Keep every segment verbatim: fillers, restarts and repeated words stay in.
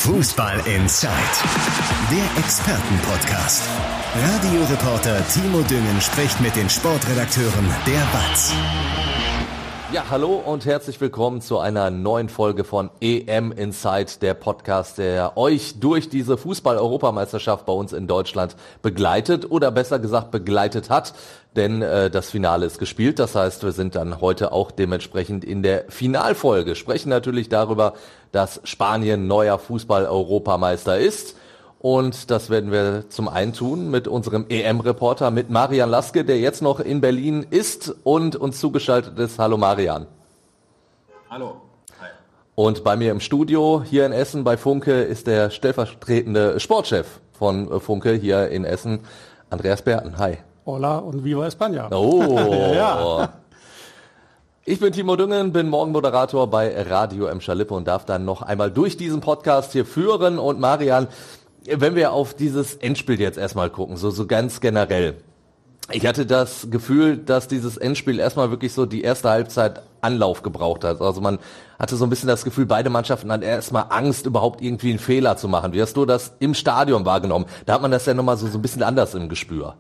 Fußball Inside, der Expertenpodcast. Radioreporter Timo Düngen spricht mit den Sportredakteuren der B A Z. Ja, hallo und herzlich willkommen zu einer neuen Folge von E M Inside, der Podcast, der euch durch diese Fußball-Europameisterschaft bei uns in Deutschland begleitet oder besser gesagt begleitet hat, denn äh, das Finale ist gespielt. Das heißt, wir sind dann heute auch dementsprechend in der Finalfolge, sprechen natürlich darüber, dass Spanien neuer Fußball-Europameister ist. Und das werden wir zum einen tun mit unserem E M-Reporter, mit Marian Laske, der jetzt noch in Berlin ist und uns zugeschaltet ist. Hallo Marian. Hallo. Hi. Und bei mir im Studio hier in Essen bei Funke ist der stellvertretende Sportchef von Funke hier in Essen, Andreas Berten. Hi. Hola und viva España. Oh. Ja. Ich bin Timo Düngen, bin Morgenmoderator bei Radio M. Schalippe und darf dann noch einmal durch diesen Podcast hier führen. Und Marian, wenn wir auf dieses Endspiel jetzt erstmal gucken, so, so ganz generell. Ich hatte das Gefühl, dass dieses Endspiel erstmal wirklich so die erste Halbzeit Anlauf gebraucht hat. Also man hatte so ein bisschen das Gefühl, beide Mannschaften hatten erstmal Angst, überhaupt irgendwie einen Fehler zu machen. Wie hast du das im Stadion wahrgenommen? Da hat man das ja nochmal so, so ein bisschen anders im Gespür.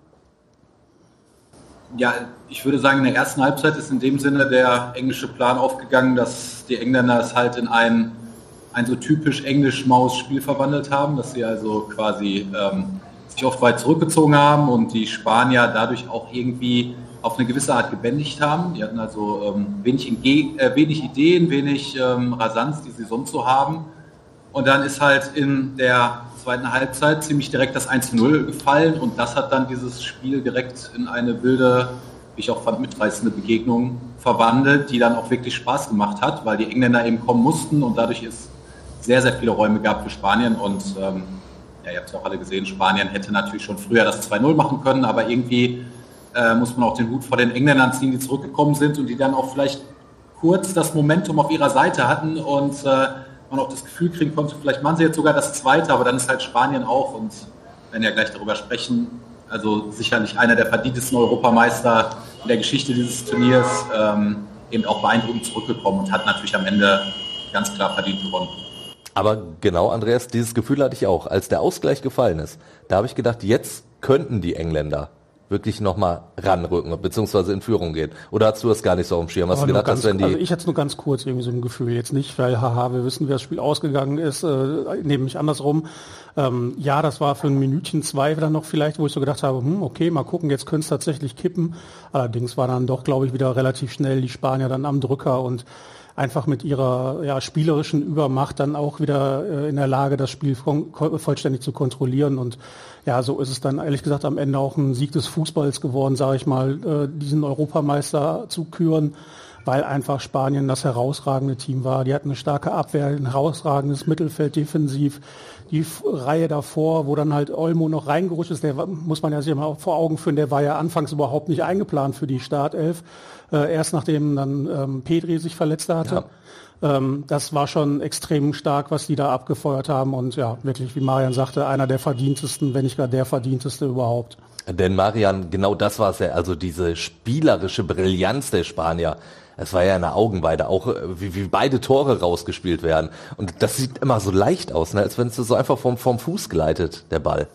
Ja, ich würde sagen, in der ersten Halbzeit ist in dem Sinne der englische Plan aufgegangen, dass die Engländer es halt in ein, ein so typisch englisch-Maus-Spiel verwandelt haben, dass sie also quasi ähm, sich oft weit zurückgezogen haben und die Spanier dadurch auch irgendwie auf eine gewisse Art gebändigt haben. Die hatten also ähm, wenig, Inge- äh, wenig Ideen, wenig ähm, Rasanz, die sie sonst so haben. Und dann ist halt in der zweiten Halbzeit ziemlich direkt das eins zu null gefallen und das hat dann dieses Spiel direkt in eine wilde, wie ich auch fand, mitreißende Begegnung verwandelt, die dann auch wirklich Spaß gemacht hat, weil die Engländer eben kommen mussten und dadurch ist sehr, sehr viele Räume gab für Spanien und ähm, ja, ihr habt es ja auch alle gesehen, Spanien hätte natürlich schon früher das zwei null machen können, aber irgendwie äh, muss man auch den Hut vor den Engländern ziehen, die zurückgekommen sind und die dann auch vielleicht kurz das Momentum auf ihrer Seite hatten und äh, man auch das Gefühl kriegen konnte, vielleicht machen sie jetzt sogar das Zweite, aber dann ist halt Spanien auch und wir werden ja gleich darüber sprechen, also sicherlich einer der verdientesten Europameister in der Geschichte dieses Turniers, ähm, eben auch beeindruckend zurückgekommen und hat natürlich am Ende ganz klar verdient gewonnen. Aber genau, Andreas, dieses Gefühl hatte ich auch, als der Ausgleich gefallen ist. Da habe ich gedacht, jetzt könnten die Engländer wirklich nochmal ranrücken, beziehungsweise in Führung gehen. Oder hast du das gar nicht so auf dem Schirm? Hast du gedacht, ganz, dass wenn die... Also ich hatte es nur ganz kurz irgendwie so ein Gefühl, jetzt nicht, weil haha, wir wissen, wie das Spiel ausgegangen ist, äh, nehme ich andersrum. Ähm, ja, das war für ein Minütchen, zwei dann noch vielleicht, wo ich so gedacht habe, hm, okay, mal gucken, jetzt könnte es tatsächlich kippen. Allerdings war dann doch, glaube ich, wieder relativ schnell die Spanier dann am Drücker und einfach mit ihrer ja, spielerischen Übermacht dann auch wieder äh, in der Lage, das Spiel von, vollständig zu kontrollieren. Und ja, so ist es dann ehrlich gesagt am Ende auch ein Sieg des Fußballs geworden, sage ich mal, äh, diesen Europameister zu küren, weil einfach Spanien das herausragende Team war. Die hatten eine starke Abwehr, ein herausragendes Mittelfeld defensiv. Die F- Reihe davor, wo dann halt Olmo noch reingerutscht ist, der muss man ja sich mal vor Augen führen, der war ja anfangs überhaupt nicht eingeplant für die Startelf. Äh, erst nachdem dann ähm, Pedri sich verletzt hatte. Ja. Ähm, das war schon extrem stark, was die da abgefeuert haben. Und ja, wirklich, wie Marian sagte, einer der verdientesten, wenn nicht gar der verdienteste überhaupt. Denn Marian, genau das war es ja, also diese spielerische Brillanz der Spanier. Es war ja eine Augenweide, auch wie, wie beide Tore rausgespielt werden. Und das sieht immer so leicht aus, ne? Als wenn es so einfach vom, vom Fuß gleitet, der Ball.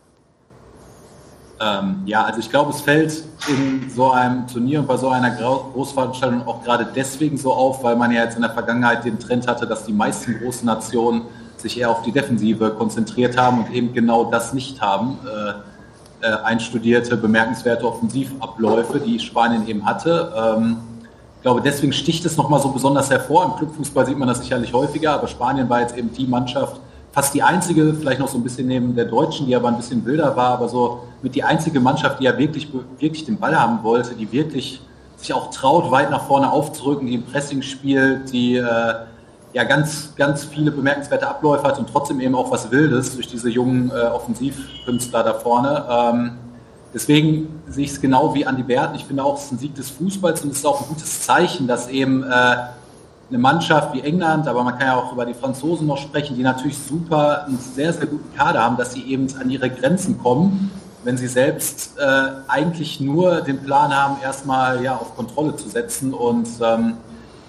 Ähm, ja, also ich glaube, es fällt in so einem Turnier und bei so einer Großveranstaltung auch gerade deswegen so auf, weil man ja jetzt in der Vergangenheit den Trend hatte, dass die meisten großen Nationen sich eher auf die Defensive konzentriert haben und eben genau das nicht haben. Äh, äh, einstudierte, bemerkenswerte Offensivabläufe, die Spanien eben hatte. Ähm, Ich glaube, deswegen sticht es nochmal so besonders hervor. Im Clubfußball sieht man das sicherlich häufiger, aber Spanien war jetzt eben die Mannschaft, fast die einzige, vielleicht noch so ein bisschen neben der Deutschen, die aber ein bisschen wilder war, aber so mit die einzige Mannschaft, die ja wirklich, wirklich den Ball haben wollte, die wirklich sich auch traut, weit nach vorne aufzurücken, die im Pressing spielt, die äh, ja ganz, ganz viele bemerkenswerte Abläufe hat und trotzdem eben auch was Wildes durch diese jungen äh, Offensivkünstler da vorne. Ähm, Deswegen sehe ich es genau wie Andi Berten. Ich finde auch, es ist ein Sieg des Fußballs und es ist auch ein gutes Zeichen, dass eben äh, eine Mannschaft wie England, aber man kann ja auch über die Franzosen noch sprechen, die natürlich super, einen sehr, sehr guten Kader haben, dass sie eben an ihre Grenzen kommen, wenn sie selbst äh, eigentlich nur den Plan haben, erstmal ja, auf Kontrolle zu setzen und ähm,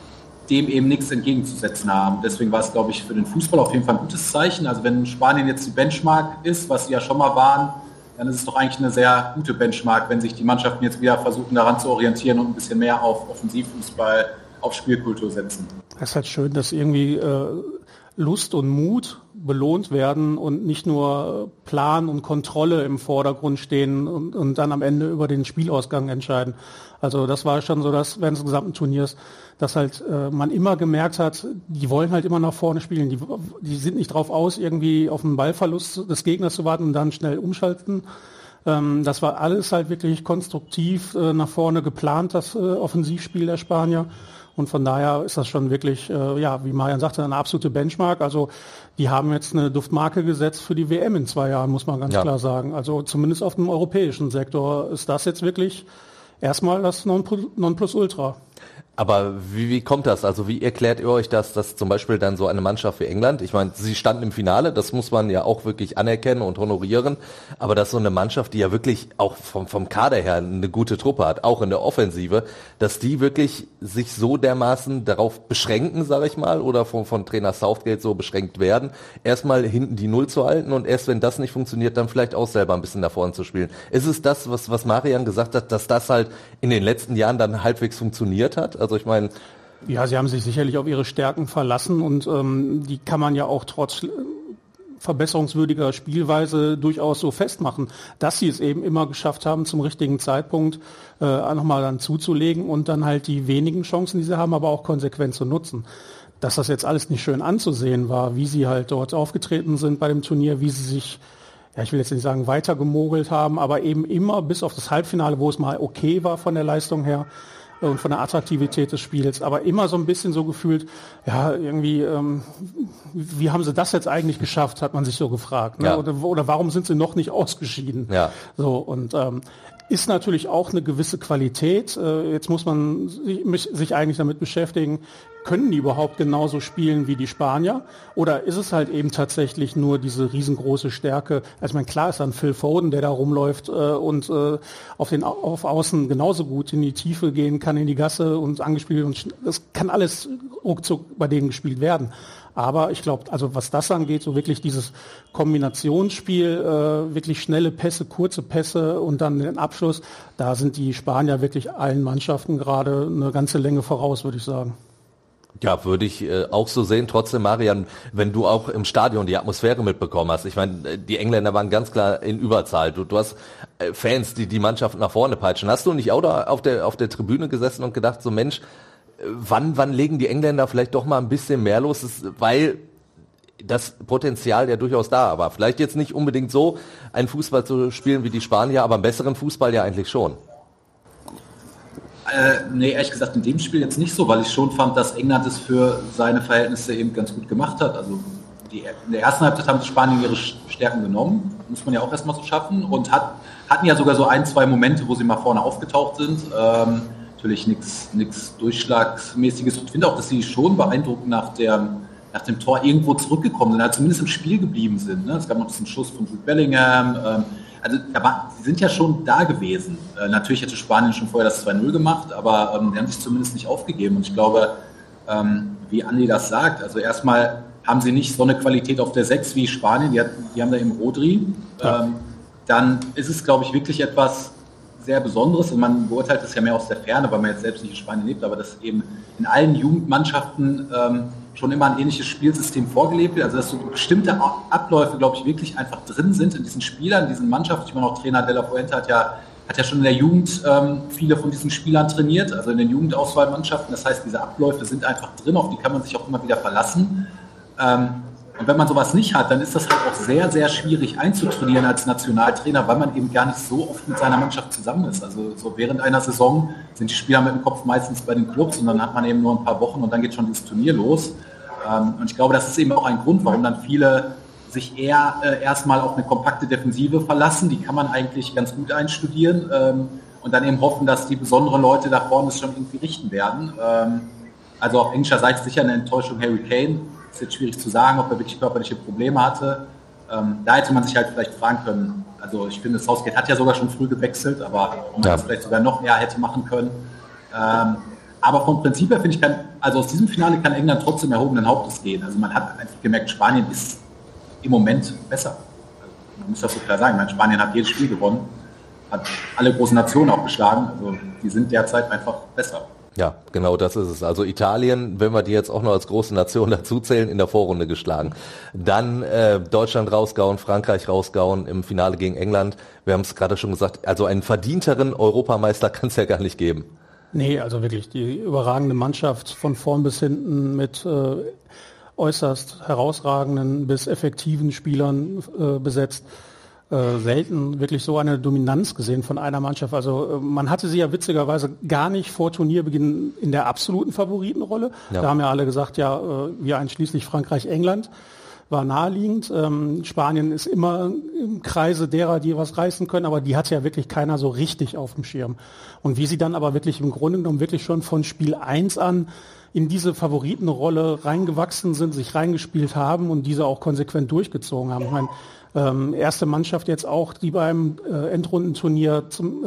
dem eben nichts entgegenzusetzen haben. Deswegen war es, glaube ich, für den Fußball auf jeden Fall ein gutes Zeichen. Also wenn Spanien jetzt die Benchmark ist, was sie ja schon mal waren, dann ist es doch eigentlich eine sehr gute Benchmark, wenn sich die Mannschaften jetzt wieder versuchen, daran zu orientieren und ein bisschen mehr auf Offensivfußball, auf Spielkultur setzen. Es ist halt schön, dass irgendwie äh, Lust und Mut belohnt werden und nicht nur Plan und Kontrolle im Vordergrund stehen und, und dann am Ende über den Spielausgang entscheiden. Also das war schon so, dass während des gesamten Turniers, dass halt äh, man immer gemerkt hat, die wollen halt immer nach vorne spielen. Die, die sind nicht drauf aus, irgendwie auf den Ballverlust des Gegners zu warten und dann schnell umschalten. Ähm, das war alles halt wirklich konstruktiv äh, nach vorne geplant, das äh, Offensivspiel der Spanier. Und von daher ist das schon wirklich, äh, ja, wie Marian sagte, eine absolute Benchmark. Also die haben jetzt eine Duftmarke gesetzt für die W M in zwei Jahren, muss man ganz ja. klar sagen. Also zumindest auf dem europäischen Sektor ist das jetzt wirklich erstmal das Nonplusultra. Aber wie, wie kommt das? Also wie erklärt ihr euch das, dass zum Beispiel dann so eine Mannschaft wie England, ich meine, sie standen im Finale, das muss man ja auch wirklich anerkennen und honorieren, aber dass so eine Mannschaft, die ja wirklich auch vom, vom Kader her eine gute Truppe hat, auch in der Offensive, dass die wirklich sich so dermaßen darauf beschränken, sage ich mal, oder von, von Trainer Southgate so beschränkt werden, erstmal hinten die Null zu halten und erst wenn das nicht funktioniert, dann vielleicht auch selber ein bisschen nach vorne zu spielen. Ist es das, was, was Marian gesagt hat, dass das halt in den letzten Jahren dann halbwegs funktioniert hat? Also ich meine... Ja, sie haben sich sicherlich auf ihre Stärken verlassen und ähm, die kann man ja auch trotz verbesserungswürdiger Spielweise durchaus so festmachen, dass sie es eben immer geschafft haben, zum richtigen Zeitpunkt äh, nochmal dann zuzulegen und dann halt die wenigen Chancen, die sie haben, aber auch konsequent zu nutzen. Dass das jetzt alles nicht schön anzusehen war, wie sie halt dort aufgetreten sind bei dem Turnier, wie sie sich, ja, ich will jetzt nicht sagen weitergemogelt haben, aber eben immer bis auf das Halbfinale, wo es mal okay war von der Leistung her, und von der Attraktivität des Spiels, aber immer so ein bisschen so gefühlt, ja, irgendwie, ähm, wie haben sie das jetzt eigentlich geschafft, hat man sich so gefragt. Ne? Ja. Oder, oder warum sind sie noch nicht ausgeschieden? Ja. So, und ähm, ist natürlich auch eine gewisse Qualität. Äh, jetzt muss man sich, sich eigentlich damit beschäftigen, können die überhaupt genauso spielen wie die Spanier? Oder ist es halt eben tatsächlich nur diese riesengroße Stärke? Also ich meine, klar ist dann Phil Foden, der da rumläuft äh, und äh, auf den auf Außen genauso gut in die Tiefe gehen kann, in die Gasse und angespielt. Und das kann alles ruckzuck bei denen gespielt werden. Aber ich glaube, also was das angeht, so wirklich dieses Kombinationsspiel, äh, wirklich schnelle Pässe, kurze Pässe und dann den Abschluss, da sind die Spanier wirklich allen Mannschaften gerade eine ganze Länge voraus, würde ich sagen. Ja, würde ich äh, auch so sehen. Trotzdem, Marian, wenn du auch im Stadion die Atmosphäre mitbekommen hast, ich meine, die Engländer waren ganz klar in Überzahl. Du, du hast äh, Fans, die die Mannschaft nach vorne peitschen. Hast du nicht auch da auf der auf der Tribüne gesessen und gedacht, so Mensch, wann wann legen die Engländer vielleicht doch mal ein bisschen mehr los? Das, weil das Potenzial ja durchaus da war. Vielleicht jetzt nicht unbedingt so, einen Fußball zu spielen wie die Spanier, aber einen besseren Fußball ja eigentlich schon. Äh, nee, ehrlich gesagt in dem Spiel jetzt nicht so, weil ich schon fand, dass England es für seine Verhältnisse eben ganz gut gemacht hat. Also die, in der ersten Halbzeit haben die Spanier ihre Stärken genommen, muss man ja auch erstmal so schaffen, und hat, hatten ja sogar so ein, zwei Momente, wo sie mal vorne aufgetaucht sind. Ähm, natürlich nichts nichts Durchschlagsmäßiges. Ich finde auch, dass sie schon beeindruckend nach, der, nach dem Tor irgendwo zurückgekommen sind, also zumindest im Spiel geblieben sind. Ne? Es gab noch diesen Schuss von Jude Bellingham. Ähm, Also aber sie sind ja schon da gewesen. Äh, natürlich hätte Spanien schon vorher das zwei null gemacht, aber ähm, die haben sich zumindest nicht aufgegeben. Und ich glaube, ähm, wie Andi das sagt, also erstmal haben sie nicht so eine Qualität auf der sechs wie Spanien, die, hat, die haben da eben Rodri. Ja. Ähm, dann ist es, glaube ich, wirklich etwas sehr Besonderes. Und man beurteilt das ja mehr aus der Ferne, weil man jetzt selbst nicht in Spanien lebt, aber dass eben in allen Jugendmannschaften ähm, schon immer ein ähnliches Spielsystem vorgelebt wird, also dass so bestimmte Abläufe, glaube ich, wirklich einfach drin sind in diesen Spielern, diesen Mannschaften. Ich meine, auch Trainer De La Fuente hat ja, hat ja schon in der Jugend ähm, viele von diesen Spielern trainiert, also in den Jugendauswahlmannschaften. Das heißt, diese Abläufe sind einfach drin, auf die kann man sich auch immer wieder verlassen. Ähm, und wenn man sowas nicht hat, dann ist das halt auch sehr, sehr schwierig einzutrainieren als Nationaltrainer, weil man eben gar nicht so oft mit seiner Mannschaft zusammen ist. Also so während einer Saison sind die Spieler mit dem Kopf meistens bei den Clubs und dann hat man eben nur ein paar Wochen und dann geht schon dieses Turnier los. Und ich glaube, das ist eben auch ein Grund, warum dann viele sich eher äh, erstmal auf eine kompakte Defensive verlassen. Die kann man eigentlich ganz gut einstudieren ähm, und dann eben hoffen, dass die besonderen Leute da vorne es schon irgendwie richten werden. Ähm, also auf englischer Seite sicher eine Enttäuschung Harry Kane. Ist jetzt schwierig zu sagen, ob er wirklich körperliche Probleme hatte. Ähm, da hätte man sich halt vielleicht fragen können. Also ich finde, Southgate hat ja sogar schon früh gewechselt, aber ob man ja. das vielleicht sogar noch eher hätte machen können. Ähm, Aber vom Prinzip her finde ich, kann, also aus diesem Finale kann England trotzdem erhobenen Hauptes gehen. Also man hat einfach gemerkt, Spanien ist im Moment besser. Also man muss das so klar sagen. Ich meine, Spanien hat jedes Spiel gewonnen, hat alle großen Nationen auch geschlagen. Also die sind derzeit einfach besser. Ja, genau das ist es. Also Italien, wenn wir die jetzt auch noch als große Nation dazuzählen, in der Vorrunde geschlagen. Dann äh, Deutschland rausgehauen, Frankreich rausgehauen im Finale gegen England. Wir haben es gerade schon gesagt, also einen verdienteren Europameister kann es ja gar nicht geben. Nee, also wirklich die überragende Mannschaft von vorn bis hinten mit äh, äußerst herausragenden bis effektiven Spielern äh, besetzt. Äh, selten wirklich so eine Dominanz gesehen von einer Mannschaft. Also äh, man hatte sie ja witzigerweise gar nicht vor Turnierbeginn in der absoluten Favoritenrolle. Ja. Da haben ja alle gesagt, ja, äh, wir einschließlich Frankreich, England war naheliegend. Ähm, Spanien ist immer im Kreise derer, die was reißen können, aber die hat ja wirklich keiner so richtig auf dem Schirm. Und wie sie dann aber wirklich im Grunde genommen wirklich schon von Spiel eins an in diese Favoritenrolle reingewachsen sind, sich reingespielt haben und diese auch konsequent durchgezogen haben. Ich meine, Ähm, erste Mannschaft jetzt auch, die beim äh, Endrundenturnier zum,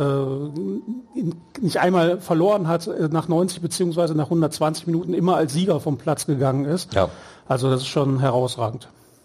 äh, in, nicht einmal verloren hat, äh, nach neunzig beziehungsweise nach hundertzwanzig Minuten immer als Sieger vom Platz gegangen ist. Ja. Also das ist schon herausragend.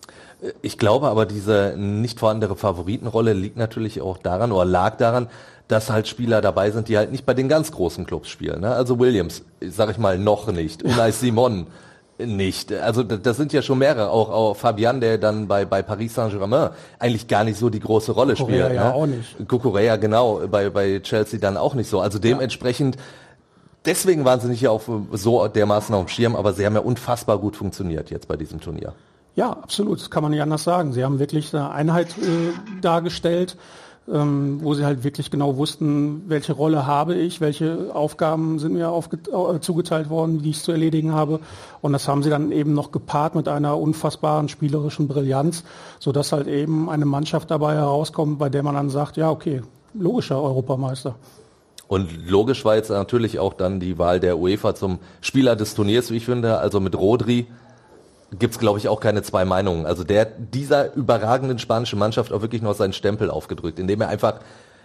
Ich glaube aber, diese nicht vorhandene Favoritenrolle liegt natürlich auch daran oder lag daran, dass halt Spieler dabei sind, die halt nicht bei den ganz großen Clubs spielen. Ne? Also Williams, sag ich mal, noch nicht. Unai Simon nicht. Also das sind ja schon mehrere. Auch, auch Fabian, der dann bei, bei Paris Saint-Germain eigentlich gar nicht so die große Rolle spielt. Cucurella ja ne? auch nicht. Cucurella, genau, bei, bei Chelsea dann auch nicht so. Also dementsprechend, deswegen waren sie nicht ja auf so dermaßen auf dem Schirm, aber sie haben ja unfassbar gut funktioniert jetzt bei diesem Turnier. Ja, absolut. Das kann man nicht anders sagen. Sie haben wirklich eine Einheit äh, dargestellt, ähm, wo sie halt wirklich genau wussten, welche Rolle habe ich, welche Aufgaben sind mir aufge- äh, zugeteilt worden, die ich zu erledigen habe. Und das haben sie dann eben noch gepaart mit einer unfassbaren spielerischen Brillanz, sodass halt eben eine Mannschaft dabei herauskommt, bei der man dann sagt, ja, okay, logischer Europameister. Und logisch war jetzt natürlich auch dann die Wahl der UEFA zum Spieler des Turniers, wie ich finde, also mit Rodri. Gibt's, glaube ich, auch keine zwei Meinungen. Also der dieser überragenden spanischen Mannschaft auch wirklich noch seinen Stempel aufgedrückt, indem er einfach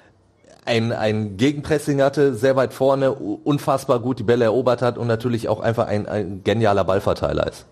ein, ein Gegenpressing hatte, sehr weit vorne, unfassbar gut die Bälle erobert hat und natürlich auch einfach ein, ein genialer Ballverteiler ist.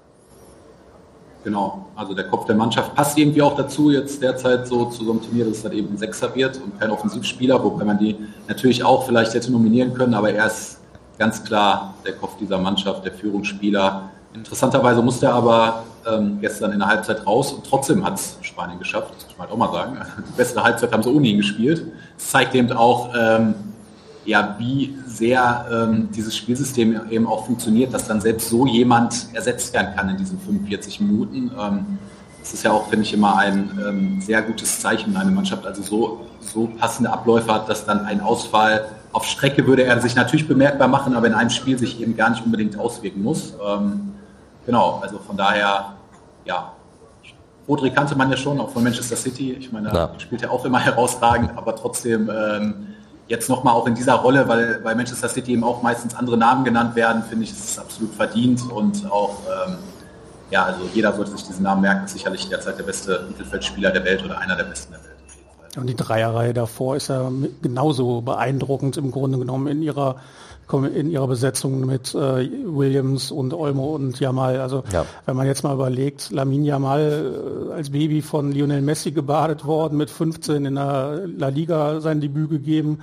Genau, also der Kopf der Mannschaft passt irgendwie auch dazu, jetzt derzeit so zu so einem Turnier, dass es dann eben ein Sechser wird und kein Offensivspieler, wobei man die natürlich auch vielleicht hätte nominieren können, aber er ist ganz klar der Kopf dieser Mannschaft, der Führungsspieler. Interessanterweise musste er aber ähm, gestern in der Halbzeit raus und trotzdem hat es Spanien geschafft, das muss man halt auch mal sagen. Die bessere Halbzeit haben sie ohne ihn gespielt. Das zeigt eben auch, ähm, ja, wie sehr ähm, dieses Spielsystem eben auch funktioniert, dass dann selbst so jemand ersetzt werden kann in diesen fünfundvierzig Minuten. Ähm, das ist ja auch, finde ich, immer ein ähm, sehr gutes Zeichen in einer Mannschaft. Also so, so passende Abläufe hat, dass dann ein Ausfall auf Strecke würde er sich natürlich bemerkbar machen, aber in einem Spiel sich eben gar nicht unbedingt auswirken muss. Ähm, genau, also von daher, ja, Rodri kannte man ja schon, auch von Manchester City. Ich meine, er spielt ja auch immer herausragend, aber trotzdem ähm, jetzt nochmal auch in dieser Rolle, weil bei Manchester City eben auch meistens andere Namen genannt werden, finde ich, ist es absolut verdient und auch, ähm, ja, also jeder sollte sich diesen Namen merken, ist sicherlich derzeit der beste Mittelfeldspieler der Welt oder einer der besten der Welt. Und die Dreierreihe davor ist ja genauso beeindruckend im Grunde genommen in ihrer in ihrer Besetzung mit äh, Williams und Olmo und Yamal. Also ja. Wenn man jetzt mal überlegt, Lamine Yamal äh, als Baby von Lionel Messi gebadet worden, mit fünfzehn in der La Liga sein Debüt gegeben,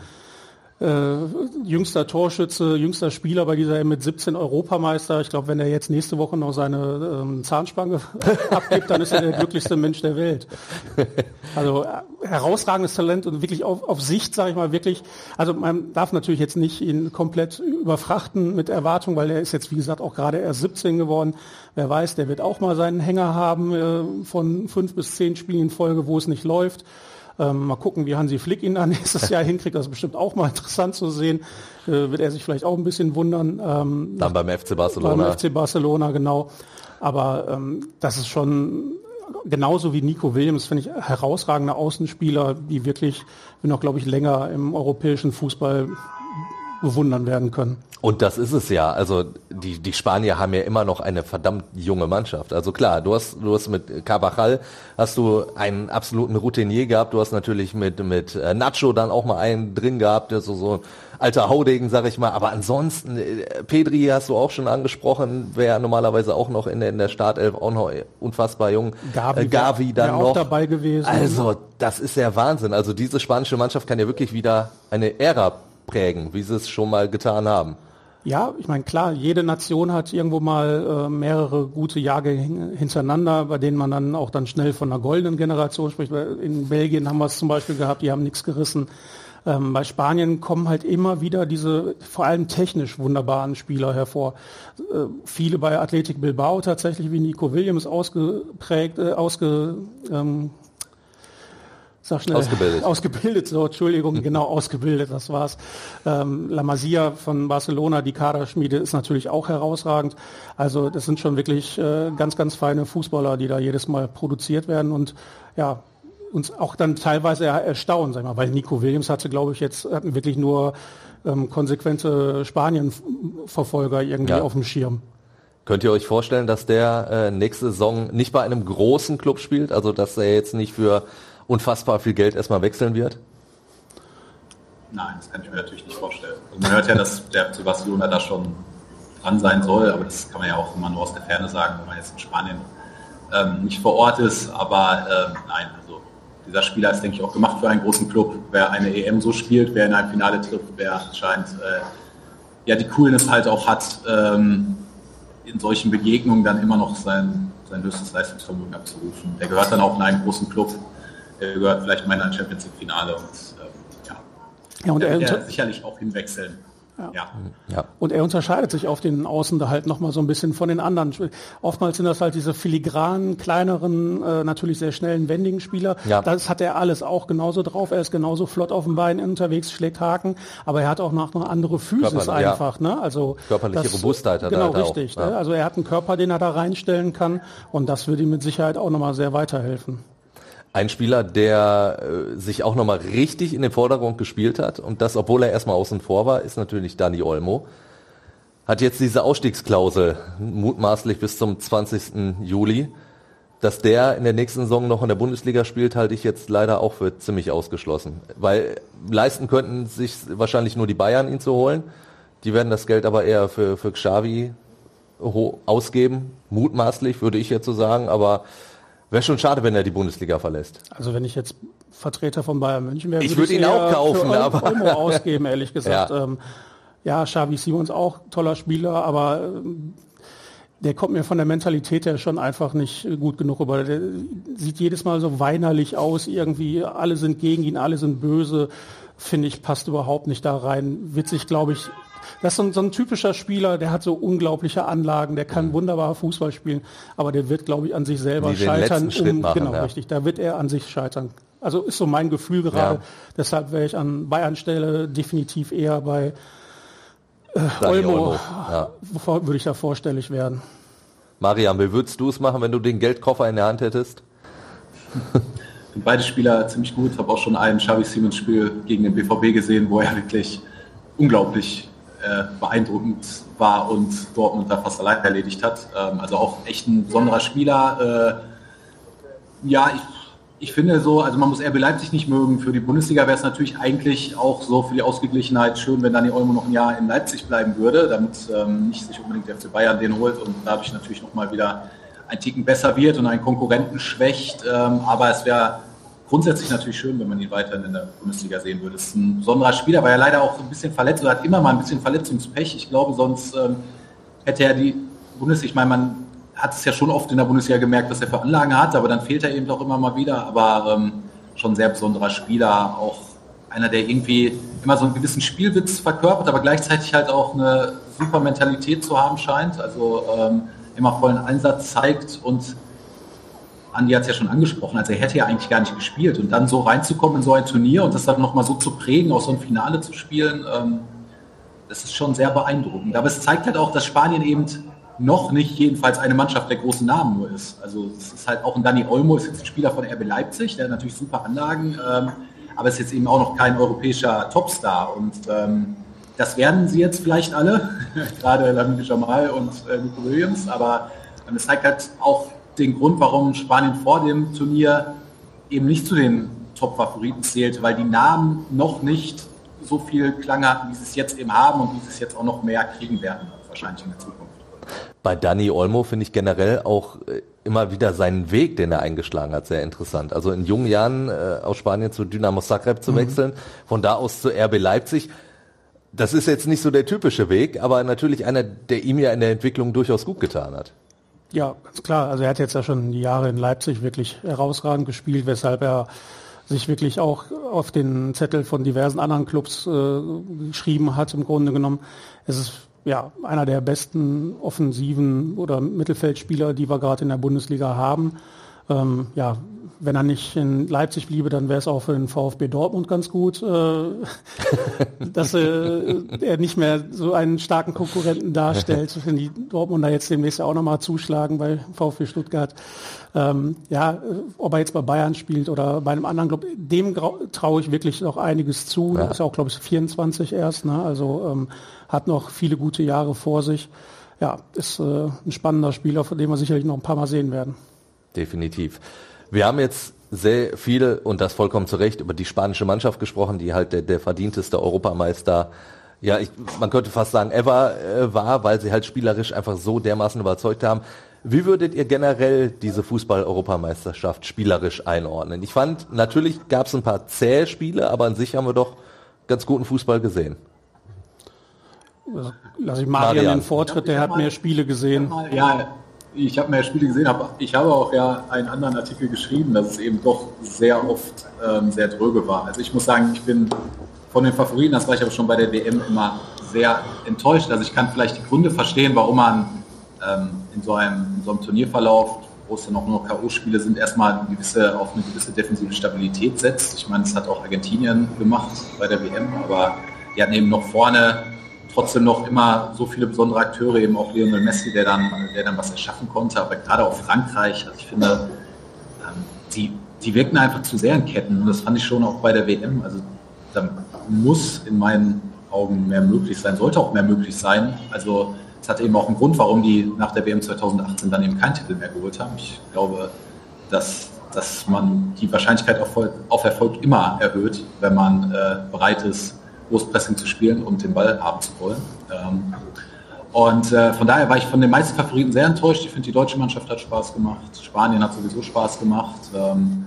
äh, jüngster Torschütze, jüngster Spieler bei dieser mit siebzehn Europameister. Ich glaube, wenn er jetzt nächste Woche noch seine ähm, Zahnspange abgibt, dann ist er der glücklichste Mensch der Welt. Also äh, herausragendes Talent und wirklich auf, auf Sicht, sage ich mal, wirklich. Also man darf natürlich jetzt nicht ihn komplett überfrachten mit Erwartung, weil er ist jetzt, wie gesagt, auch gerade erst siebzehn geworden. Wer weiß, der wird auch mal seinen Hänger haben äh, von fünf bis zehn Spielen in Folge, wo es nicht läuft. Ähm, mal gucken, wie Hansi Flick ihn dann nächstes Jahr hinkriegt. Das ist bestimmt auch mal interessant zu sehen. Äh, wird er sich vielleicht auch ein bisschen wundern. Ähm, dann beim F C Barcelona. Beim F C Barcelona, genau. Aber ähm, das ist schon genauso wie Nico Williams, finde ich, herausragende Außenspieler, die wirklich, bin auch, glaube ich, länger im europäischen Fußball bewundern werden können. Und das ist es ja. Also die, die Spanier haben ja immer noch eine verdammt junge Mannschaft. Also klar, du hast, du hast mit Carvajal hast du einen absoluten Routinier gehabt. Du hast natürlich mit, mit Nacho dann auch mal einen drin gehabt, der so, so ein alter Haudegen, sag ich mal. Aber ansonsten, Pedri hast du auch schon angesprochen, wäre normalerweise auch noch in der, in der Startelf, auch noch unfassbar jung. Gavi, äh, Gavi dann auch noch dabei gewesen. Also das ist ja Wahnsinn. Also diese spanische Mannschaft kann ja wirklich wieder eine Ära prägen, wie sie es schon mal getan haben. Ja, ich meine, klar, jede Nation hat irgendwo mal äh, mehrere gute Jahre hin, hintereinander, bei denen man dann auch dann schnell von einer goldenen Generation spricht. In Belgien haben wir es zum Beispiel gehabt, die haben nichts gerissen. Ähm, bei Spanien kommen halt immer wieder diese vor allem technisch wunderbaren Spieler hervor. Äh, viele bei Athletic Bilbao tatsächlich wie Nico Williams ausgeprägt, äh, ausge... Ähm, Sag schnell, ausgebildet. Ausgebildet, so, Entschuldigung, genau, ausgebildet, das war's. Ähm, La Masia von Barcelona, die Kaderschmiede ist natürlich auch herausragend. Also das sind schon wirklich äh, ganz, ganz feine Fußballer, die da jedes Mal produziert werden und ja, uns auch dann teilweise erstaunen, sag ich mal, weil Nico Williams hatte, glaube ich, jetzt hatten wirklich nur ähm, konsequente Spanien-Verfolger irgendwie ja. auf dem Schirm. Könnt ihr euch vorstellen, dass der äh, nächste Saison nicht bei einem großen Club spielt? Also dass er jetzt nicht für unfassbar viel Geld erstmal wechseln wird? Nein, das kann ich mir natürlich nicht vorstellen. Also man hört ja, dass der zu Barcelona da schon dran sein soll, aber das kann man ja auch immer nur aus der Ferne sagen, wenn man jetzt in Spanien ähm, nicht vor Ort ist. Aber äh, nein, also dieser Spieler ist, denke ich, auch gemacht für einen großen Club. Wer eine E M so spielt, wer in einem Finale trifft, wer anscheinend äh, ja die Coolness halt auch hat, ähm, in solchen Begegnungen dann immer noch sein, sein höchstes Leistungsvermögen abzurufen. Der gehört dann auch in einen großen Club. Er gehört vielleicht mal in ein Champions League Finale und ähm, ja, ja und er wird er sicherlich auch hinwechseln. Ja. Ja. Ja. Und er unterscheidet sich auf den Außen da halt nochmal so ein bisschen von den anderen. Oftmals sind das halt diese filigranen, kleineren, äh, natürlich sehr schnellen, wendigen Spieler. Ja. Das hat er alles auch genauso drauf. Er ist genauso flott auf dem Bein unterwegs, schlägt Haken, aber er hat auch noch eine andere Physis Körper, einfach. Ja. Ne? Also körperliche das, Robustheit hat genau, er halt richtig. auch. Ja. Ne? Also er hat einen Körper, den er da reinstellen kann und das würde ihm mit Sicherheit auch nochmal sehr weiterhelfen. Ein Spieler, der äh, sich auch nochmal richtig in den Vordergrund gespielt hat und das, obwohl er erstmal außen vor war, ist natürlich Dani Olmo. Hat jetzt diese Ausstiegsklausel, mutmaßlich bis zum zwanzigsten Juli. Dass der in der nächsten Saison noch in der Bundesliga spielt, halte ich jetzt leider auch für ziemlich ausgeschlossen. Weil leisten könnten sich wahrscheinlich nur die Bayern, ihn zu holen. Die werden das Geld aber eher für, für Xavi ausgeben, mutmaßlich, würde ich jetzt so sagen, aber wäre schon schade, wenn er die Bundesliga verlässt. Also wenn ich jetzt Vertreter von Bayern München wäre, ich würde ihn auch kaufen, für aber Olmo ausgeben, ehrlich gesagt. Ja, ähm, ja Xavi Simons auch toller Spieler, aber ähm, der kommt mir von der Mentalität her schon einfach nicht gut genug rüber. Der sieht jedes Mal so weinerlich aus, irgendwie alle sind gegen ihn, alle sind böse. Finde ich, passt überhaupt nicht da rein. Witzig, glaube ich. Das ist so ein, so ein typischer Spieler, der hat so unglaubliche Anlagen, der kann mhm. wunderbar Fußball spielen, aber der wird, glaube ich, an sich selber nee, scheitern. Um, machen, genau, ja. richtig. Da wird er an sich scheitern. Also ist so mein Gefühl gerade. Ja. Deshalb wäre ich an Bayern Stelle definitiv eher bei äh, Olmo. Olmo. Ja. Würde ich da vorstellig werden. Marian, wie würdest du es machen, wenn du den Geldkoffer in der Hand hättest? Beide Spieler ziemlich gut. Ich habe auch schon ein Xavi Simons Spiel gegen den B V B gesehen, wo er wirklich unglaublich äh, beeindruckend war und Dortmund da fast allein erledigt hat. Ähm, also auch echt ein besonderer Spieler. Äh, ja, ich, ich finde so, also man muss R B Leipzig nicht mögen. Für die Bundesliga wäre es natürlich eigentlich auch so für die Ausgeglichenheit schön, wenn Dani Olmo noch ein Jahr in Leipzig bleiben würde, damit ähm, nicht sich unbedingt der F C Bayern den holt und dadurch natürlich nochmal wieder ein Ticken besser wird und einen Konkurrenten schwächt. Ähm, aber es wäre grundsätzlich natürlich schön, wenn man ihn weiterhin in der Bundesliga sehen würde. Es ist ein besonderer Spieler, weil er leider auch ein bisschen verletzt oder hat immer mal ein bisschen Verletzungspech. Ich glaube, sonst ähm, hätte er die Bundesliga, ich meine, man hat es ja schon oft in der Bundesliga gemerkt, dass er für Anlagen hat, aber dann fehlt er eben auch immer mal wieder. Aber ähm, schon ein sehr besonderer Spieler, auch einer, der irgendwie immer so einen gewissen Spielwitz verkörpert, aber gleichzeitig halt auch eine super Mentalität zu haben scheint. Also ähm, immer vollen Einsatz zeigt und Andi hat es ja schon angesprochen, also er hätte ja eigentlich gar nicht gespielt und dann so reinzukommen in so ein Turnier und das dann nochmal so zu prägen, auch so ein Finale zu spielen, ähm, das ist schon sehr beeindruckend. Aber es zeigt halt auch, dass Spanien eben noch nicht jedenfalls eine Mannschaft der großen Namen nur ist. Also es ist halt auch ein Dani Olmo, ist jetzt ein Spieler von R B Leipzig, der hat natürlich super Anlagen, ähm, aber ist jetzt eben auch noch kein europäischer Topstar und ähm, das werden sie jetzt vielleicht alle, gerade Lamine Yamal und äh, Nico Williams, aber ähm, es zeigt halt auch den Grund, warum Spanien vor dem Turnier eben nicht zu den Top-Favoriten zählte, weil die Namen noch nicht so viel Klang hatten, wie sie es jetzt eben haben und wie sie es jetzt auch noch mehr kriegen werden, wahrscheinlich in der Zukunft. Bei Dani Olmo finde ich generell auch äh, immer wieder seinen Weg, den er eingeschlagen hat, sehr interessant. Also in jungen Jahren äh, aus Spanien zu Dynamo Zagreb zu mhm. wechseln, von da aus zu R B Leipzig. Das ist jetzt nicht so der typische Weg, aber natürlich einer, der ihm ja in der Entwicklung durchaus gut getan hat. Ja, ganz klar. Also er hat jetzt ja schon die Jahre in Leipzig wirklich herausragend gespielt, weshalb er sich wirklich auch auf den Zettel von diversen anderen Clubs äh, geschrieben hat, im Grunde genommen. Es ist ja einer der besten offensiven oder Mittelfeldspieler, die wir gerade in der Bundesliga haben. Ähm, ja, wenn er nicht in Leipzig bliebe, dann wäre es auch für den VfB Dortmund ganz gut, äh, dass äh, er nicht mehr so einen starken Konkurrenten darstellt, wenn die Dortmunder jetzt demnächst auch nochmal zuschlagen bei VfB Stuttgart. Ähm, ja, ob er jetzt bei Bayern spielt oder bei einem anderen Club, dem traue ich wirklich noch einiges zu. Ja. Ist ja auch, glaube ich, vierundzwanzig erst, ne? Also ähm, hat noch viele gute Jahre vor sich. Ja, ist äh, ein spannender Spieler, von dem wir sicherlich noch ein paar Mal sehen werden. Definitiv. Wir haben jetzt sehr viel, und das vollkommen zu Recht, über die spanische Mannschaft gesprochen, die halt der, der verdienteste Europameister, ja, ich, man könnte fast sagen, ever äh, war, weil sie halt spielerisch einfach so dermaßen überzeugt haben. Wie würdet ihr generell diese Fußball-Europameisterschaft spielerisch einordnen? Ich fand, natürlich gab es ein paar zähe Spiele, aber an sich haben wir doch ganz guten Fußball gesehen. Also, lass ich Marian, Marian den Vortritt, der hat mehr Spiele gesehen. Ja, ich habe mehr Spiele gesehen, aber ich habe auch ja einen anderen Artikel geschrieben, dass es eben doch sehr oft ähm, sehr dröge war. Also ich muss sagen, ich bin von den Favoriten, das war ich aber schon bei der W M, immer sehr enttäuscht. Also ich kann vielleicht die Gründe verstehen, warum man ähm, in, so einem, in so einem Turnierverlauf, wo es dann auch nur K O-Spiele sind, erstmal eine gewisse, auf eine gewisse defensive Stabilität setzt. Ich meine, das hat auch Argentinien gemacht bei der W M, aber die hatten eben noch vorne trotzdem noch immer so viele besondere Akteure, eben auch Lionel Messi, der dann, der dann was erschaffen konnte, aber gerade auch Frankreich, also ich finde, ähm, die, die wirken einfach zu sehr in Ketten und das fand ich schon auch bei der W M, also da muss in meinen Augen mehr möglich sein, sollte auch mehr möglich sein, also es hat eben auch einen Grund, warum die nach der W M zweitausendachtzehn dann eben keinen Titel mehr geholt haben. Ich glaube, dass, dass man die Wahrscheinlichkeit auf, auf Erfolg immer erhöht, wenn man äh, bereit ist, Großpressing zu spielen und den Ball haben zu wollen. Ähm, und äh, von daher war ich von den meisten Favoriten sehr enttäuscht. Ich finde, die deutsche Mannschaft hat Spaß gemacht. Spanien hat sowieso Spaß gemacht. Ähm,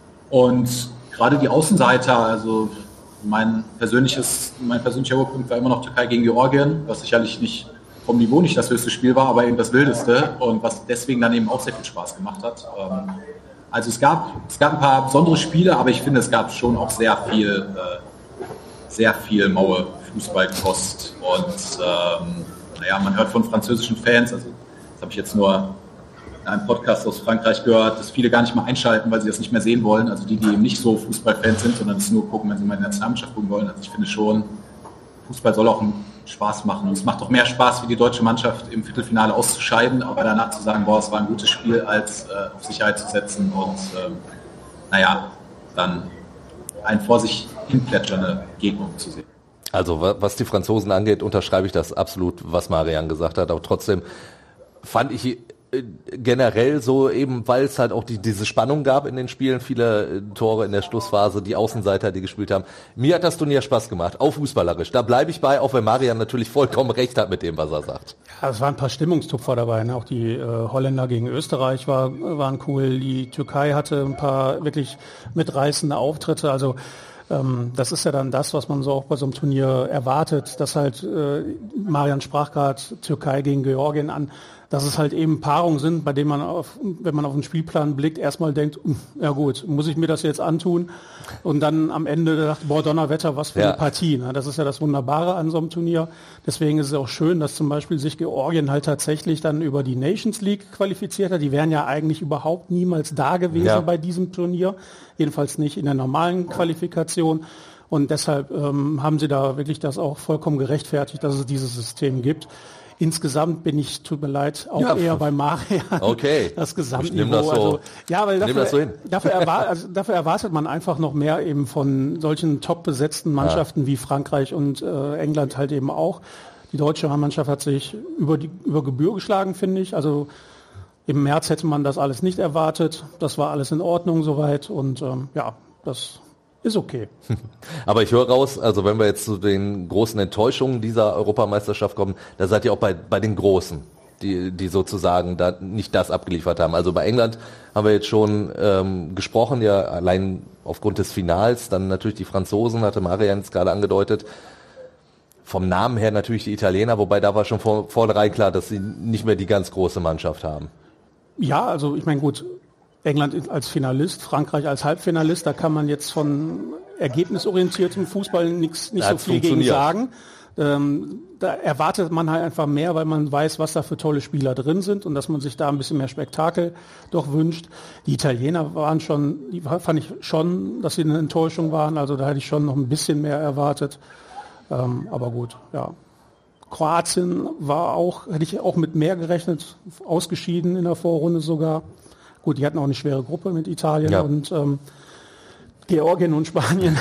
und gerade die Außenseiter, also mein, persönliches, mein persönlicher Höhepunkt war immer noch Türkei gegen Georgien, was sicherlich nicht vom Niveau nicht das höchste Spiel war, aber eben das wildeste und was deswegen dann eben auch sehr viel Spaß gemacht hat. Ähm, also es gab, es gab ein paar besondere Spiele, aber ich finde, es gab schon auch sehr viel äh, sehr viel maue Fußballkost und ähm, naja, man hört von französischen Fans, also das habe ich jetzt nur in einem Podcast aus Frankreich gehört, dass viele gar nicht mal einschalten, weil sie das nicht mehr sehen wollen, also die, die eben nicht so Fußballfans sind, sondern es nur gucken, wenn sie mal in der Nationalmannschaft gucken wollen. Also ich finde schon, Fußball soll auch Spaß machen und es macht doch mehr Spaß, wie die deutsche Mannschaft im Viertelfinale auszuscheiden, aber danach zu sagen, boah, es war ein gutes Spiel, als äh, auf Sicherheit zu setzen und ähm, naja, dann ein vor sich hinplätschernde Gegnung zu sehen. Also was die Franzosen angeht, unterschreibe ich das absolut, was Marian gesagt hat. Aber trotzdem fand ich generell so eben, weil es halt auch die, diese Spannung gab in den Spielen, viele Tore in der Schlussphase, die Außenseiter, die gespielt haben. Mir hat das Turnier Spaß gemacht, auch fußballerisch. Da bleibe ich bei, auch wenn Marian natürlich vollkommen recht hat mit dem, was er sagt. Ja, es waren ein paar Stimmungstupfer dabei. Ne? Auch die äh, Holländer gegen Österreich war, waren cool. Die Türkei hatte ein paar wirklich mitreißende Auftritte. Also ähm, das ist ja dann das, was man so auch bei so einem Turnier erwartet, dass halt, äh, Marian sprach gerade Türkei gegen Georgien an, dass es halt eben Paarungen sind, bei denen man, auf, wenn man auf den Spielplan blickt, erstmal denkt, ja gut, muss ich mir das jetzt antun? Und dann am Ende dachte, boah, Donnerwetter, was für ja. eine Partie. Ne? Das ist ja das Wunderbare an so einem Turnier. Deswegen ist es auch schön, dass zum Beispiel sich Georgien halt tatsächlich dann über die Nations League qualifiziert hat. Die wären ja eigentlich überhaupt niemals da gewesen ja. bei diesem Turnier. Jedenfalls nicht in der normalen Qualifikation. Und deshalb ähm, haben sie da wirklich das auch vollkommen gerechtfertigt, dass es dieses System gibt. insgesamt bin ich, tut mir leid, auch ja, eher bei Marian. Okay. Das Gesamtniveau. Ich nehm das so, also, ja, weil dafür, das so hin. Dafür, erwar- also dafür erwartet man einfach noch mehr eben von solchen top besetzten Mannschaften ja. wie Frankreich und äh, England halt eben auch. Die deutsche Mannschaft hat sich über die über Gebühr geschlagen, finde ich. Also im März hätte man das alles nicht erwartet. Das war alles in Ordnung soweit und ähm, ja, das ist okay. Aber ich höre raus, also wenn wir jetzt zu den großen Enttäuschungen dieser Europameisterschaft kommen, da seid ihr auch bei, bei den Großen, die, die sozusagen da nicht das abgeliefert haben. Also bei England haben wir jetzt schon ähm, gesprochen, ja allein aufgrund des Finals, dann natürlich die Franzosen, hatte Marian es gerade angedeutet. Vom Namen her natürlich die Italiener, wobei da war schon vor, vornherein klar, dass sie nicht mehr die ganz große Mannschaft haben. Ja, also ich meine gut, England als Finalist, Frankreich als Halbfinalist, da kann man jetzt von ergebnisorientiertem Fußball nichts nicht so viel gegen sagen. Ähm, da erwartet man halt einfach mehr, weil man weiß, was da für tolle Spieler drin sind und dass man sich da ein bisschen mehr Spektakel doch wünscht. Die Italiener waren schon, die fand ich schon, dass sie eine Enttäuschung waren, also da hätte ich schon noch ein bisschen mehr erwartet. Ähm, aber gut, ja. Kroatien war auch, hätte ich auch mit mehr gerechnet, ausgeschieden in der Vorrunde sogar. Gut, die hatten auch eine schwere Gruppe mit Italien ja. und ähm, Georgien und Spanien.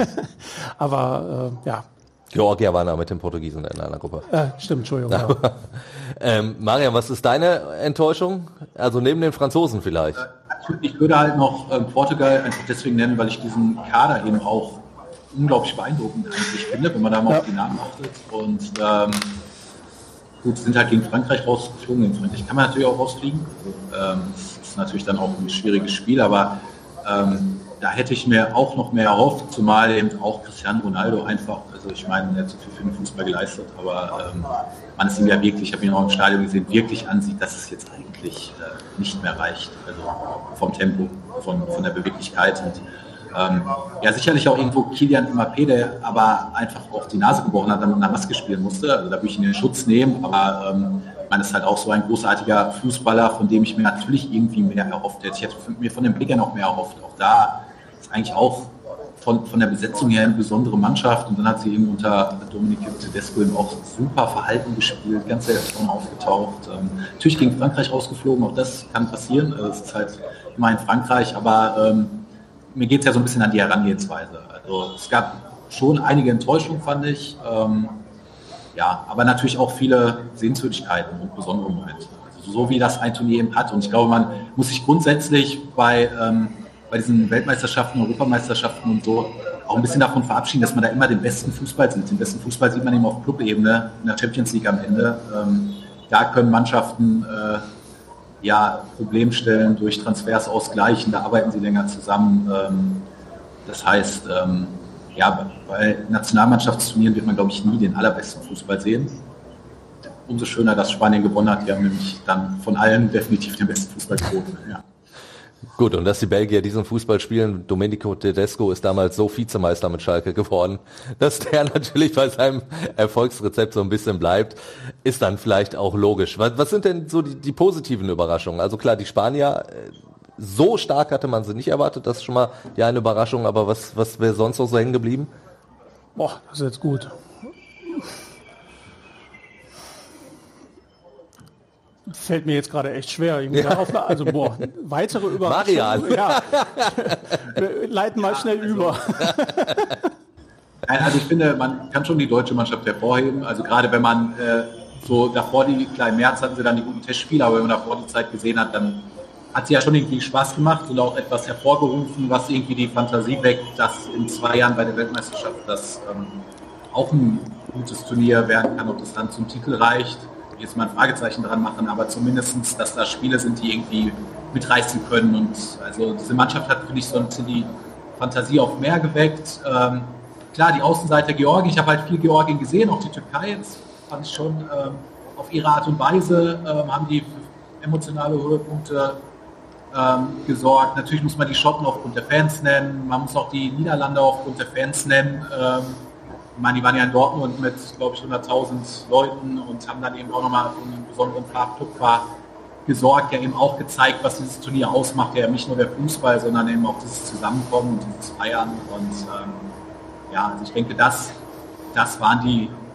Aber äh, ja. Georgia waren auch mit den Portugiesen in einer Gruppe. Äh, stimmt, Entschuldigung. Ja. ähm, Marian, was ist deine Enttäuschung? Also neben den Franzosen vielleicht? Ich würde halt noch äh, Portugal einfach deswegen nennen, weil ich diesen Kader eben auch unglaublich beeindruckend eigentlich finde, wenn man da mal ja. auf die Namen achtet. Und ähm, gut, sind halt gegen Frankreich rausgeflogen. Gegen Frankreich kann man natürlich auch rausfliegen. Also, ähm, das ist natürlich dann auch ein schwieriges Spiel, aber ähm, da hätte ich mir auch noch mehr erhofft, zumal eben auch Cristiano Ronaldo einfach, also ich meine, er hat so viel für den Fußball geleistet, aber ähm, man ist ihm ja wirklich, ich habe ihn auch im Stadion gesehen, wirklich ansieht, dass es jetzt eigentlich äh, nicht mehr reicht, also vom Tempo, von, von der Beweglichkeit und ähm, ja, sicherlich auch irgendwo Kylian Mbappé, der aber einfach auch die Nase gebrochen hat, damit er Maske spielen musste, also da würde ich ihn in den Schutz nehmen, aber ähm, ich meine, es ist halt auch so ein großartiger Fußballer, von dem ich mir natürlich irgendwie mehr erhofft hätte. Ich hätte mir von dem Blick noch mehr erhofft. Auch da ist eigentlich auch von, von der Besetzung her eine besondere Mannschaft. Und dann hat sie eben unter Dominique Tedesco eben auch super verhalten gespielt, ganz selten schon aufgetaucht. Ähm, natürlich gegen Frankreich rausgeflogen, auch das kann passieren. Es ist halt immer in Frankreich, aber ähm, mir geht es ja so ein bisschen an die Herangehensweise. Also es gab schon einige Enttäuschungen, fand ich. Ähm, Ja, aber natürlich auch viele Sehenswürdigkeiten und besondere Momente. Also so wie das ein Turnier eben hat. Und ich glaube, man muss sich grundsätzlich bei, ähm, bei diesen Weltmeisterschaften, Europameisterschaften und so auch ein bisschen davon verabschieden, dass man da immer den besten Fußball sieht. Den besten Fußball sieht man eben auf Clubebene in der Champions League am Ende. Ähm, da können Mannschaften äh, ja Problemstellen durch Transfers ausgleichen. Da arbeiten sie länger zusammen. Ähm, das heißt, ähm, ja, bei Nationalmannschaftsturnieren wird man, glaube ich, nie den allerbesten Fußball sehen. Umso schöner, dass Spanien gewonnen hat. Die haben nämlich dann von allen definitiv den besten Fußball geboten. Ja. Gut, und dass die Belgier diesen Fußball spielen, Domenico Tedesco ist damals so Vizemeister mit Schalke geworden, dass der natürlich bei seinem Erfolgsrezept so ein bisschen bleibt, ist dann vielleicht auch logisch. Was, was sind denn so die, die positiven Überraschungen? Also klar, die Spanier... So stark hatte man sie nicht erwartet, das ist schon mal ja eine Überraschung, aber was, was wäre sonst noch so hängen geblieben? Boah, das ist jetzt gut. Fällt mir jetzt gerade echt schwer. Ja. Auf, also boah, weitere Überraschungen. Marian. Ja. Wir leiten mal schnell über. Nein, also ich finde, man kann schon die deutsche Mannschaft hervorheben. Also gerade wenn man äh, so davor, die klar im März hatten sie dann die guten Testspiele, aber wenn man davor die Zeit gesehen hat, dann hat sie ja schon irgendwie Spaß gemacht und auch etwas hervorgerufen, was irgendwie die Fantasie weckt, dass in zwei Jahren bei der Weltmeisterschaft das ähm, auch ein gutes Turnier werden kann, ob das dann zum Titel reicht. Ich will jetzt mal ein Fragezeichen dran machen, aber zumindest, dass da Spiele sind, die irgendwie mitreißen können. Und also diese Mannschaft hat, finde ich, so ein bisschen die Fantasie auf mehr geweckt. Ähm, klar, die Außenseiter Georgien, ich habe halt viel Georgien gesehen, auch die Türkei, das fand ich schon ähm, auf ihre Art und Weise, ähm, haben die emotionale Höhepunkte Ähm, gesorgt. Natürlich muss man die Schotten aufgrund der Fans nennen, man muss auch die Niederlande aufgrund der Fans nennen. Ähm, ich meine, die waren ja in Dortmund mit, glaube ich, hunderttausend Leuten und haben dann eben auch nochmal für einen besonderen Farbtupfer gesorgt, der eben auch gezeigt, was dieses Turnier ausmacht, ja nicht nur der Fußball, sondern eben auch dieses Zusammenkommen und dieses Feiern. Und ähm, ja, also ich denke, das, das waren die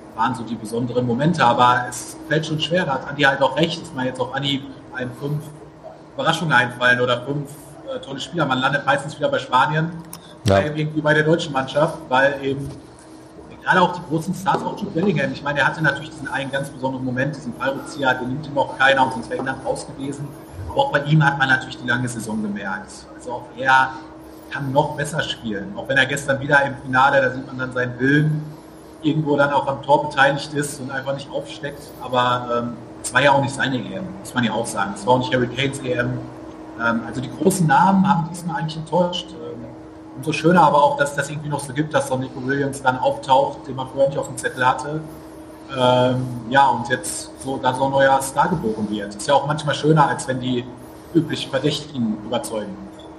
waren so die besonderen Momente, aber es fällt schon schwer, da hat Andi halt auch recht, dass man jetzt auf Andi ein fünf Überraschungen einfallen oder fünf äh, tolle Spieler. Man landet meistens wieder bei Spanien, ja. bei, irgendwie bei der deutschen Mannschaft, weil eben gerade auch die großen Stars, auch Jude Bellingham, ich meine, er hatte natürlich diesen einen ganz besonderen Moment, diesen Fallrückzieher, den nimmt ihm auch keiner und sonst wäre England raus gewesen. Aber auch bei ihm hat man natürlich die lange Saison gemerkt. Also auch er kann noch besser spielen. Auch wenn er gestern wieder im Finale, da sieht man dann seinen Willen, irgendwo dann auch am Tor beteiligt ist und einfach nicht aufsteckt. Aber ähm, es war ja auch nicht seine E M, muss man ja auch sagen. Es war auch nicht Harry Kanes E M. Ähm, also die großen Namen haben diesmal eigentlich enttäuscht. Ähm, umso schöner aber auch, dass es das irgendwie noch so gibt, dass so Nico Williams dann auftaucht, den man vorher nicht auf dem Zettel hatte. Ähm, ja, und jetzt so da so ein neuer Star geboren wird. Ist ja auch manchmal schöner, als wenn die üblichen Verdächtigen überzeugen.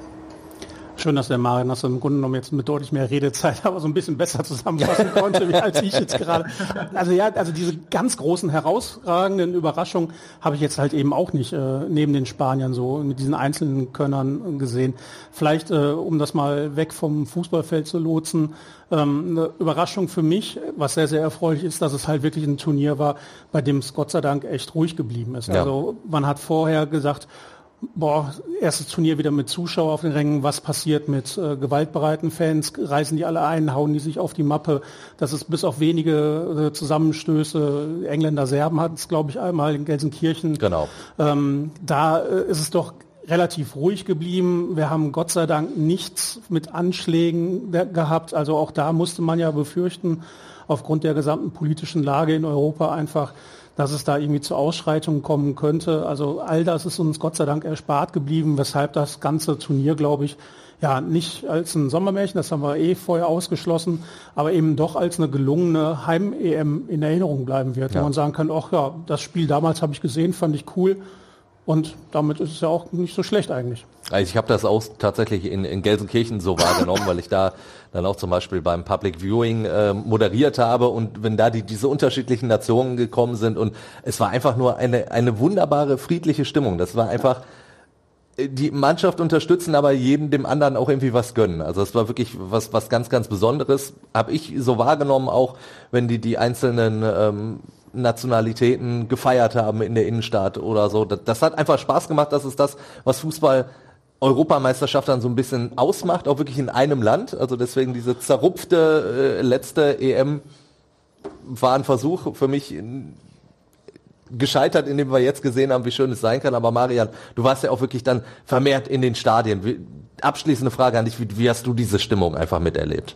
Schön, dass der Marian das im Grunde genommen jetzt mit deutlich mehr Redezeit aber so ein bisschen besser zusammenfassen konnte, wie als ich jetzt gerade. Also ja, also diese ganz großen, herausragenden Überraschungen habe ich jetzt halt eben auch nicht äh, neben den Spaniern so mit diesen einzelnen Könnern gesehen. Vielleicht, äh, um das mal weg vom Fußballfeld zu lotsen, ähm, eine Überraschung für mich, was sehr, sehr erfreulich ist, dass es halt wirklich ein Turnier war, bei dem es Gott sei Dank echt ruhig geblieben ist. Ja. Also man hat vorher gesagt, boah, erstes Turnier wieder mit Zuschauern auf den Rängen, was passiert mit äh, gewaltbereiten Fans, reißen die alle ein, hauen die sich auf die Mappe, das ist bis auf wenige äh, Zusammenstöße, Engländer, Serben hatten es, glaube ich, einmal in Gelsenkirchen. Genau. Ähm, da äh, ist es doch relativ ruhig geblieben. Wir haben Gott sei Dank nichts mit Anschlägen gehabt, also auch da musste man ja befürchten, aufgrund der gesamten politischen Lage in Europa einfach, dass es da irgendwie zu Ausschreitungen kommen könnte. Also all das ist uns Gott sei Dank erspart geblieben, weshalb das ganze Turnier, glaube ich, ja nicht als ein Sommermärchen, das haben wir eh vorher ausgeschlossen, aber eben doch als eine gelungene Heim-E M in Erinnerung bleiben wird, ja. Wo man sagen kann, ach ja, das Spiel damals habe ich gesehen, fand ich cool. Und damit ist es ja auch nicht so schlecht eigentlich. Also ich habe das auch tatsächlich in, in Gelsenkirchen so wahrgenommen, weil ich da dann auch zum Beispiel beim Public Viewing äh, moderiert habe und wenn da die diese unterschiedlichen Nationen gekommen sind und es war einfach nur eine eine wunderbare friedliche Stimmung. Das war einfach die Mannschaft unterstützen, aber jedem dem anderen auch irgendwie was gönnen. Also es war wirklich was was ganz ganz Besonderes. Habe ich so wahrgenommen, auch wenn die die einzelnen ähm, Nationalitäten gefeiert haben in der Innenstadt oder so. Das, das hat einfach Spaß gemacht. Das ist das, was Fußball Europameisterschaft dann so ein bisschen ausmacht, auch wirklich in einem Land. Also deswegen diese zerrupfte äh, letzte E M war ein Versuch für mich in, gescheitert, indem wir jetzt gesehen haben, wie schön es sein kann. Aber Marian, du warst ja auch wirklich dann vermehrt in den Stadien. Wie, abschließende Frage an dich, wie, wie hast du diese Stimmung einfach miterlebt?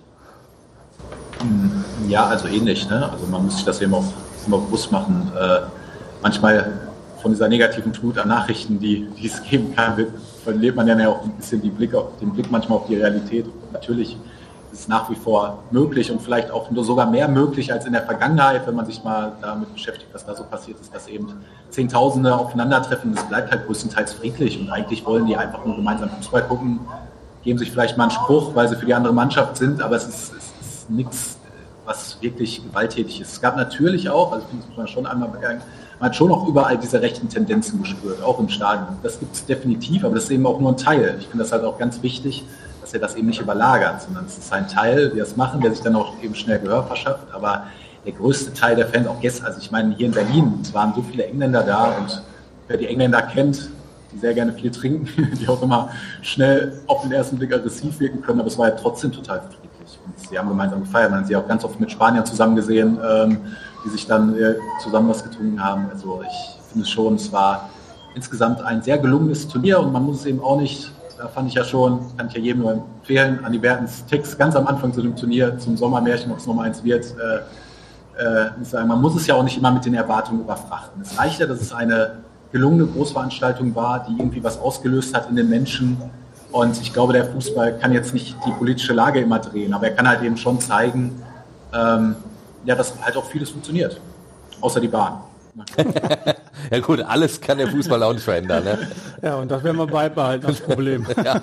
Ja, also ähnlich. Ne? Also man muss sich das eben auch immer bewusst machen. Äh, manchmal von dieser negativen Flut an Nachrichten, die, die es geben kann, wird, verliert man ja auch ein bisschen die Blick auf, den Blick manchmal auf die Realität. Und natürlich ist es nach wie vor möglich und vielleicht auch nur sogar mehr möglich als in der Vergangenheit, wenn man sich mal damit beschäftigt, was da so passiert ist, dass eben Zehntausende aufeinandertreffen und es bleibt halt größtenteils friedlich und eigentlich wollen die einfach nur gemeinsam Fußball gucken, geben sich vielleicht mal einen Spruch, weil sie für die andere Mannschaft sind, aber es ist, es ist nichts, was wirklich gewalttätig ist. Es gab natürlich auch, also ich finde, das muss man schon einmal begangen, man hat schon auch überall diese rechten Tendenzen gespürt, auch im Stadion. Das gibt es definitiv, aber das ist eben auch nur ein Teil. Ich finde das halt auch ganz wichtig, dass er das eben nicht überlagert, sondern es ist ein Teil, die das machen, der sich dann auch eben schnell Gehör verschafft. Aber der größte Teil der Fans, auch gestern, also ich meine hier in Berlin, es waren so viele Engländer da und wer die Engländer kennt, die sehr gerne viel trinken, die auch immer schnell auf den ersten Blick aggressiv wirken können, aber es war ja trotzdem total friedlich. Und sie haben gemeinsam gefeiert, man hat sie auch ganz oft mit Spaniern zusammen gesehen, ähm, die sich dann äh, zusammen was getrunken haben. Also ich finde es schon, es war insgesamt ein sehr gelungenes Turnier und man muss es eben auch nicht, da fand ich ja schon, kann ich ja jedem nur empfehlen, Andi Bertens Text ganz am Anfang zu dem Turnier, zum Sommermärchen, ob es Nummer eins wird, äh, äh, muss sagen, man muss es ja auch nicht immer mit den Erwartungen überfrachten. Es reicht ja, dass es eine gelungene Großveranstaltung war, die irgendwie was ausgelöst hat in den Menschen. Und ich glaube, der Fußball kann jetzt nicht die politische Lage immer drehen, aber er kann halt eben schon zeigen, ähm, ja, dass halt auch vieles funktioniert. Außer die Bahn. Ja gut, alles kann der Fußball auch nicht verändern. Ne? Ja, und das werden wir beibehalten, das Problem. Ja.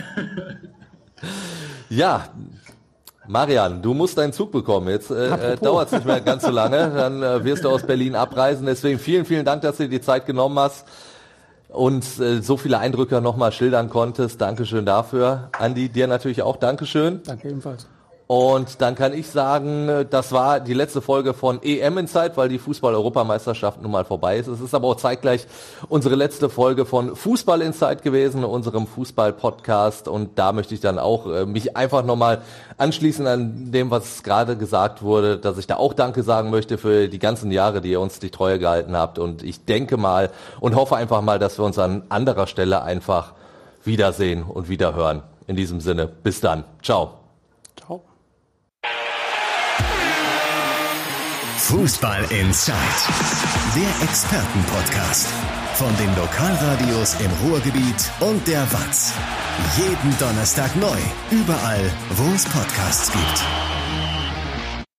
Ja, Marian, du musst deinen Zug bekommen. Jetzt äh, dauert es nicht mehr ganz so lange. Dann äh, wirst du aus Berlin abreisen. Deswegen vielen, vielen Dank, dass du dir die Zeit genommen hast und äh, so viele Eindrücke nochmal schildern konntest. Dankeschön dafür. Andi, dir natürlich auch Dankeschön. Danke ebenfalls. Und dann kann ich sagen, das war die letzte Folge von E M Inside, weil die Fußball-Europameisterschaft nun mal vorbei ist. Es ist aber auch zeitgleich unsere letzte Folge von Fußball Inside gewesen, unserem Fußball-Podcast. Und da möchte ich dann auch äh, mich einfach nochmal anschließen an dem, was gerade gesagt wurde, dass ich da auch Danke sagen möchte für die ganzen Jahre, die ihr uns die Treue gehalten habt. Und ich denke mal und hoffe einfach mal, dass wir uns an anderer Stelle einfach wiedersehen und wiederhören. In diesem Sinne, bis dann. Ciao. Ciao. Fußball Inside, der Expertenpodcast von den Lokalradios im Ruhrgebiet und der W A Z. Jeden Donnerstag neu, überall, wo es Podcasts gibt.